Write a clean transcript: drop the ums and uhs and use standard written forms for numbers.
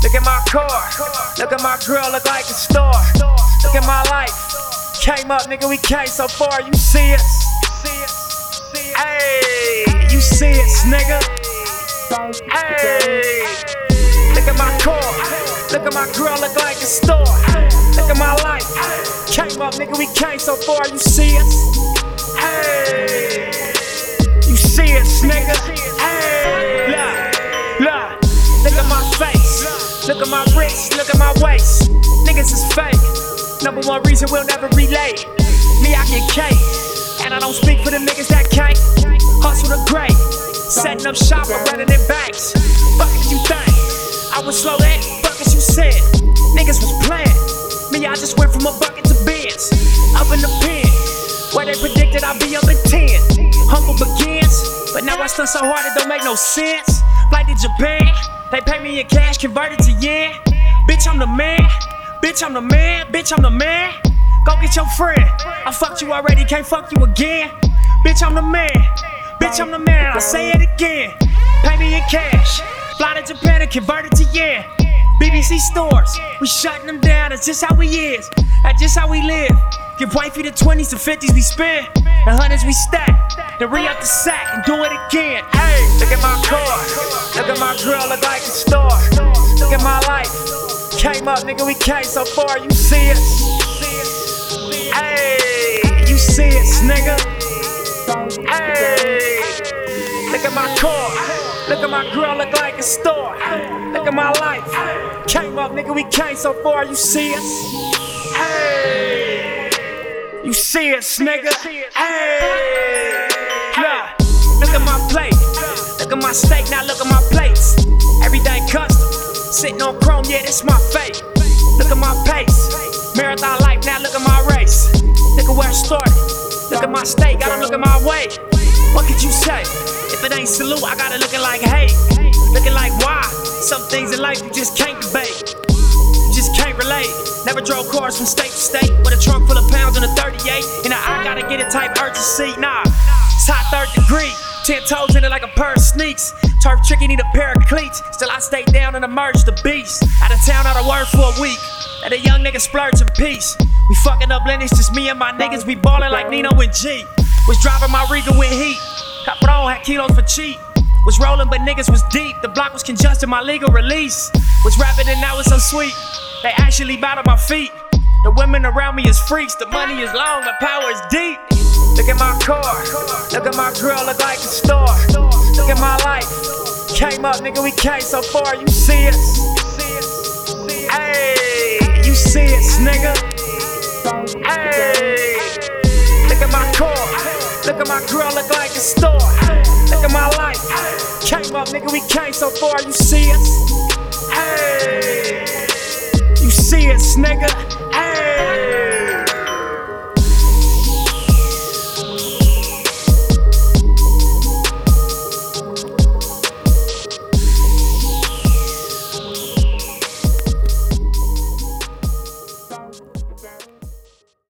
Look at my car, look at my grill, look like a star. Look at my life, came up, nigga, we came so far. You see us? Hey, you see us, nigga? Hey, look at my car, look at my grill, look like a star. Look at my life, came up, nigga, we came so far. You see us? Hey, you see us, nigga? Hey, look at my face, look at my wrist, look at my waist. Niggas is fake. Number one reason we'll never relate. Me, I get cake, and I don't speak for the niggas that can't hustle the great. Setting up shop, I'm running in banks. Fuck as you think, I was slow that, fuck as you said. Niggas was playing, me, I just went from a bucket to bins. Up in the pen, where they predicted I'd be up in 10. Humble begins, but now I stunt so hard it don't make no sense. Flight to Japan, they pay me in cash, converted to yen. Bitch, I'm the man, bitch, I'm the man, bitch, I'm the man. Go get your friend, I fucked you already, can't fuck you again. Bitch, I'm the man, bitch, I'm the man, I say it again. Pay me in cash, fly to Japan and convert it to yen. BBC stores, we shutting them down, that's just how we is. That's just how we live. Give wifey the 20s to 50s we spend, the hundreds we stack. Then re-up the sack and do it again. Hey, look at my car, look at my grill, look like a star. Look at my life, came up, nigga, we came so far. You see us? Hey, you see us, nigga? Hey, look at my car, look at my grill, look like a star. Look at my life, came up, nigga, we came so far. You see us? Hey, you see us, nigga? Hey, look at my plate, look at my steak, now look at my plates. Everything custom, sitting on chrome, yeah, this my fate. Look at my pace, marathon life, now look at my race. Look at where I started, look at my steak, gotta look at my way. What could you say? If it ain't salute, I got it looking like hate. Looking like why? Some things in life you just can't debate. You just can't relate. Never drove cars from state to state with a trunk full of pounds and a 38. And I gotta get it type urgency. Nah, it's hot 3rd degree. 10 toes in it like a pair of sneaks. Turf tricky, need a pair of cleats. Still I stay down and emerge the beast. Out of town, out of word for a week. Let a young nigga splurge in peace. We fucking up Lennox, just me and my niggas. We ballin' like Nino and G. Was driving my Regal with heat. Capron had kilos for cheap. Was rolling but niggas was deep. The block was congested, my legal release. Was rapping and now it's so sweet. They actually bow to my feet. The women around me is freaks. The money is long, the power is deep. Look at my car, look at my grill, look like a star. Look at my life, came up, nigga, we came so far. You see us? Hey, you see us, nigga? Hey, look at my car, look at my grill, look like a star. Look at my life, came up, nigga, we came so far. You see us? Hey, you see us, nigga?